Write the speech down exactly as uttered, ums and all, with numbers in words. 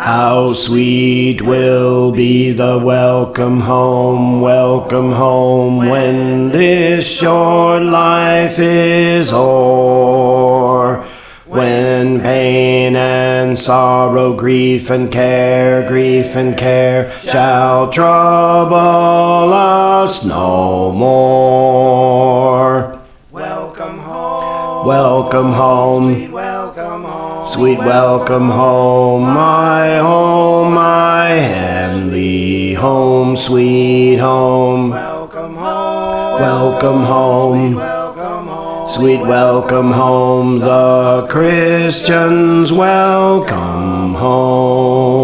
How sweet will be the welcome home, welcome home, when this short life is o'er. When pain and sorrow, grief and care, grief and care shall trouble us no more. Welcome home, welcome home, sweet welcome home, sweet welcome home, my home, my heavenly home, sweet home. Welcome home, welcome home, sweet welcome home, sweet welcome home, the Christians welcome home.